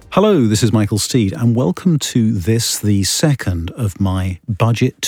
Hello, this is Michael Steed, and welcome to this, the second of my Budget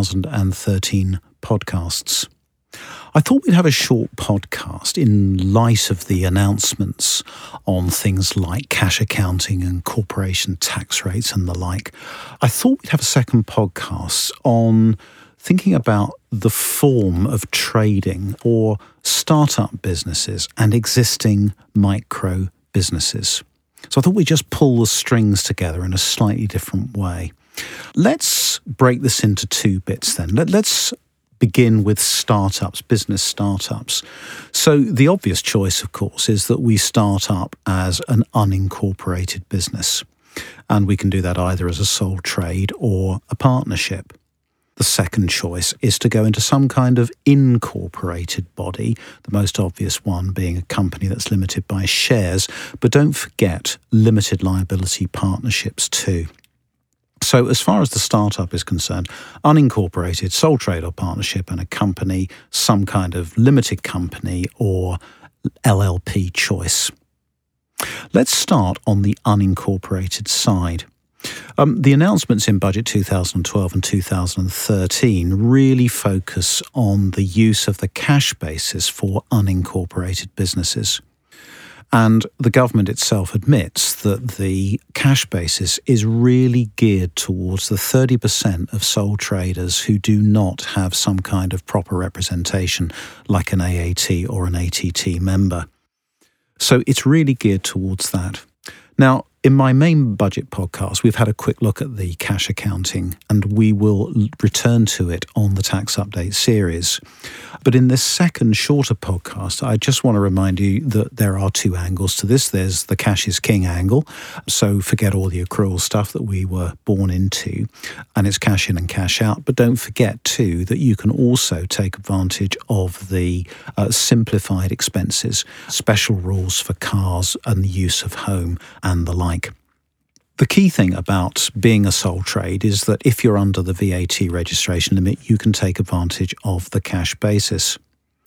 2013 podcasts. I thought we'd have a short podcast in light of the announcements on things like cash accounting and corporation tax rates and the like. I thought we'd have a second podcast on thinking about the form of trading for startup businesses and existing micro businesses. So I thought we'd just pull the strings together in a slightly different way. Let's break this into two bits then. Let's begin with startups, business startups. So the obvious choice, of course, is that we start up as an unincorporated business. And we can do that either as a sole trade or a partnership. The second choice is to go into some kind of incorporated body, the most obvious one being a company that's limited by shares, but don't forget limited liability partnerships too. So as far as the startup is concerned, unincorporated, sole trade or partnership, and a company, some kind of limited company or LLP choice. Let's start on the unincorporated side. The announcements in Budget 2012 and 2013 really focus on the use of the cash basis for unincorporated businesses. And the government itself admits that the cash basis is really geared towards the 30% of sole traders who do not have some kind of proper representation, like an AAT or an ATT member. So it's really geared towards that. Now, in my main budget podcast, we've had a quick look at the cash accounting, and we will return to it on the tax update series. But in this second, shorter podcast, I just want to remind you that there are two angles to this. There's the cash is king angle, so forget all the accrual stuff that we were born into, and it's cash in and cash out. But don't forget, too, that you can also take advantage of the simplified expenses, special rules for cars and the use of home and the like. The key thing about being a sole trade is that if you're under the VAT registration limit, you can take advantage of the cash basis.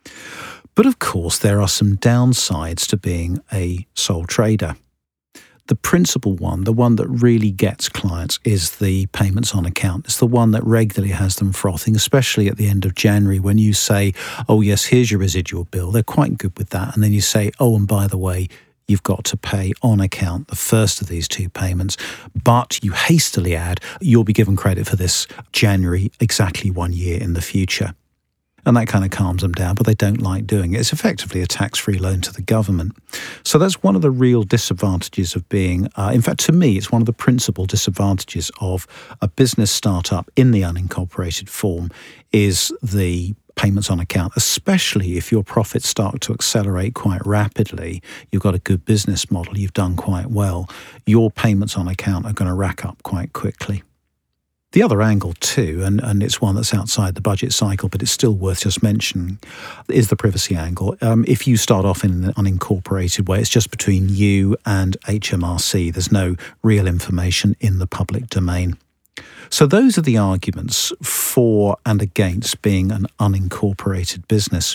But of course, there are some downsides to being a sole trader. The principal one, the one that really gets clients, is the payments on account. It's the one that regularly has them frothing, especially at the end of January when you say, oh yes, here's your residual bill. They're quite good with that. And then you say, oh, and by the way, you've got to pay on account the first of these two payments, but you hastily add, you'll be given credit for this January exactly 1 year in the future. And that kind of calms them down, but they don't like doing it. It's effectively a tax-free loan to the government. So that's one of the real disadvantages of being, in fact, to me, it's one of the principal disadvantages of a business startup in the unincorporated form is the payments on account, especially if your profits start to accelerate quite rapidly. You've got a good business model, you've done quite well. Your payments on account are going to rack up quite quickly. The other angle too, and it's one that's outside the budget cycle, but it's still worth just mentioning, is the privacy angle. If you start off in an unincorporated way, it's just between you and HMRC. There's no real information in the public domain. So those are the arguments for and against being an unincorporated business.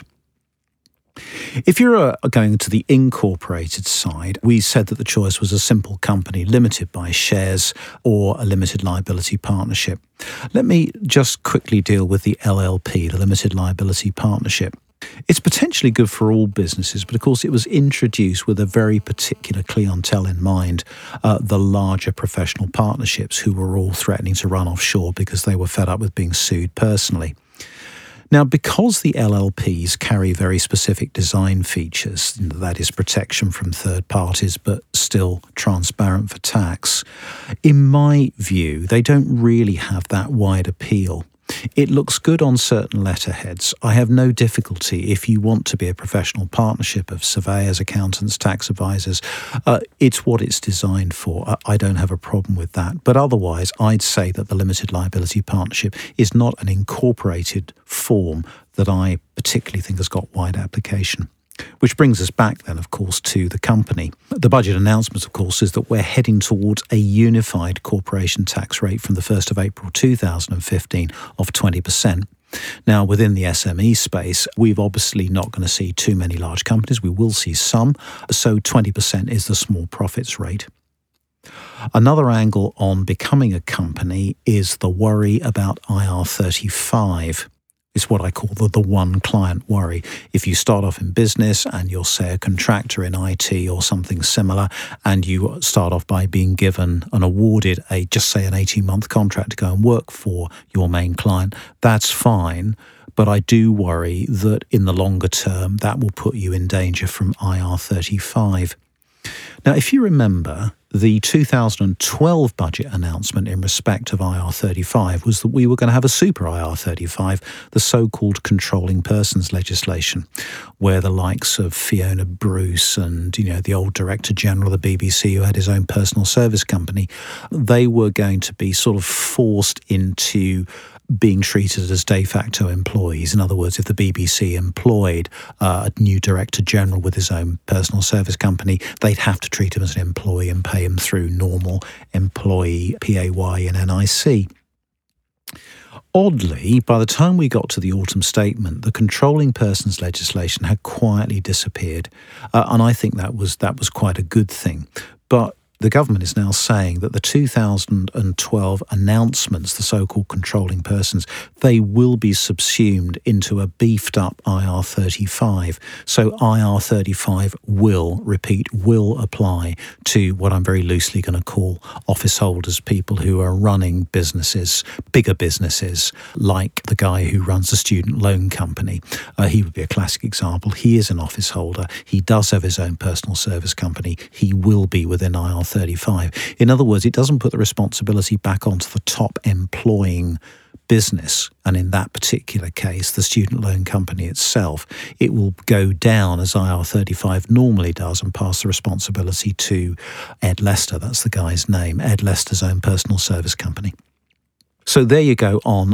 If you're going to the incorporated side, we said that the choice was a simple company limited by shares or a limited liability partnership. Let me just quickly deal with the LLP, the limited liability partnership. It's potentially good for all businesses, but of course it was introduced with a very particular clientele in mind, the larger professional partnerships who were all threatening to run offshore because they were fed up with being sued personally. Now, because the LLPs carry very specific design features, that is protection from third parties, but still transparent for tax, in my view, they don't really have that wide appeal. It looks good on certain letterheads. I have no difficulty if you want to be a professional partnership of surveyors, accountants, tax advisors. It's what it's designed for. I don't have a problem with that. But otherwise, I'd say that the limited liability partnership is not an incorporated form that I particularly think has got wide application. Which brings us back then, of course, to the company. The budget announcement, of course, is that we're heading towards a unified corporation tax rate from the 1st of April 2015 of 20%. Now, within the SME space, we've obviously not going to see too many large companies. We will see some. So 20% is the small profits rate. Another angle on becoming a company is the worry about IR35. It's what I call the one client worry. If you start off in business and you're, say, a contractor in IT or something similar, and you start off by being given and awarded an 18-month contract to go and work for your main client, that's fine. But I do worry that in the longer term, that will put you in danger from IR35. Now, if you remember, the 2012 budget announcement in respect of IR35 was that we were going to have a super IR35, the so-called controlling persons legislation, where the likes of Fiona Bruce and, the old Director General of the BBC who had his own personal service company, they were going to be sort of forced into being treated as de facto employees. In other words, if the BBC employed a new Director General with his own personal service company, they'd have to treat him as an employee and pay him through normal employee PAY and NIC. Oddly, by the time we got to the autumn statement, the controlling persons legislation had quietly disappeared, and I think that was quite a good thing. But the government is now saying that the 2012 announcements, the so-called controlling persons, they will be subsumed into a beefed-up IR35. So IR35 will apply to what I'm very loosely going to call office holders, people who are running businesses, bigger businesses, like the guy who runs a student loan company. He would be a classic example. He is an office holder. He does have his own personal service company. He will be within IR35. In other words, it doesn't put the responsibility back onto the top employing business, and in that particular case, the student loan company itself. It will go down as IR35 normally does and pass the responsibility to Ed Lester, that's the guy's name, Ed Lester's own personal service company. So there you go on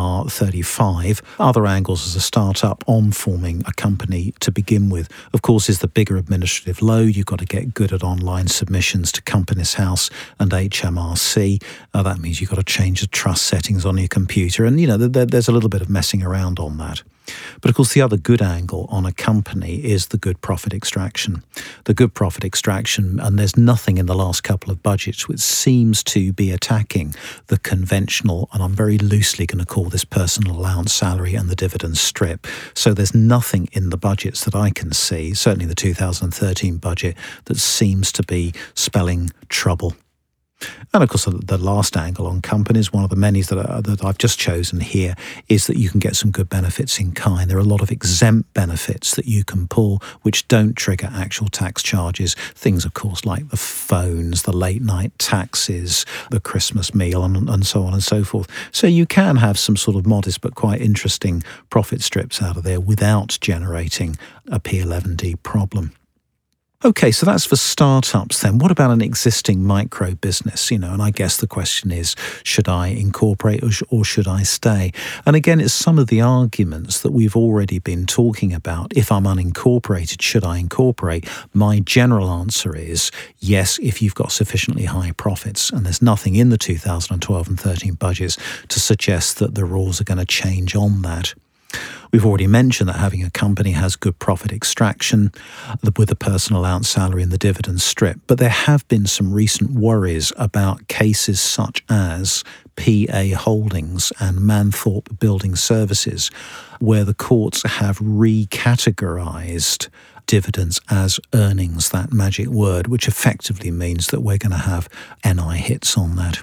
IR35. Other angles as a startup on forming a company to begin with, of course, is the bigger administrative load. You've got to get good at online submissions to Companies House and HMRC. That means you've got to change the trust settings on your computer. And, there's a little bit of messing around on that. But of course, the other good angle on a company is the good profit extraction. The good profit extraction, and there's nothing in the last couple of budgets which seems to be attacking the conventional, and I'm very loosely going to call this personal allowance salary and the dividend strip. So there's nothing in the budgets that I can see, certainly the 2013 budget, that seems to be spelling trouble. And of course, the last angle on companies, one of the many that I've just chosen here, is that you can get some good benefits in kind. There are a lot of exempt benefits that you can pull which don't trigger actual tax charges. Things, of course, like the phones, the late night taxes, the Christmas meal, and so on and so forth. So you can have some sort of modest but quite interesting profit strips out of there without generating a P11D problem. Okay, so that's for startups then. What about an existing micro business? And I guess the question is, should I incorporate or should I stay? And again, it's some of the arguments that we've already been talking about. If I'm unincorporated, should I incorporate? My general answer is yes, if you've got sufficiently high profits. And there's nothing in the 2012 and 13 budgets to suggest that the rules are going to change on that. We've already mentioned that having a company has good profit extraction with the personal allowance salary and the dividend strip. But there have been some recent worries about cases such as PA Holdings and Manthorpe Building Services, where the courts have recategorized dividends as earnings, that magic word, which effectively means that we're going to have NI hits on that.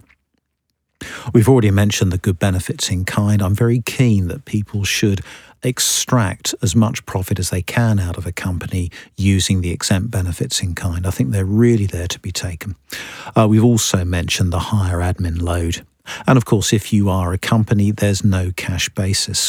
We've already mentioned the good benefits in kind. I'm very keen that people should extract as much profit as they can out of a company using the exempt benefits in kind. I think they're really there to be taken. We've also mentioned the higher admin load. And of course, if you are a company, there's no cash basis.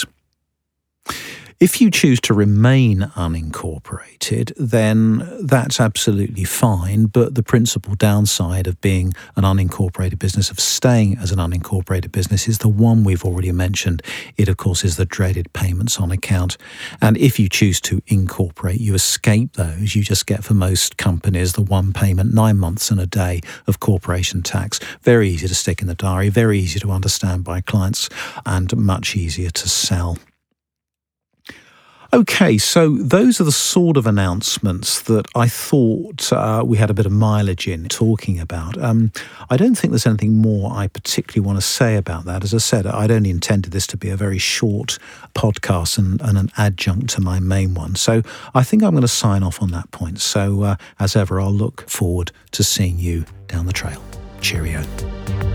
If you choose to remain unincorporated, then that's absolutely fine. But the principal downside of being an unincorporated business, of staying as an unincorporated business, is the one we've already mentioned. It, of course, is the dreaded payments on account. And if you choose to incorporate, you escape those. You just get, for most companies, the one payment, 9 months and a day of corporation tax. Very easy to stick in the diary, very easy to understand by clients, and much easier to sell. Okay, so those are the sort of announcements that I thought we had a bit of mileage in talking about. I don't think there's anything more I particularly want to say about that. As I said, I'd only intended this to be a very short podcast and an adjunct to my main one. So I think I'm going to sign off on that point. So as ever, I'll look forward to seeing you down the trail. Cheerio.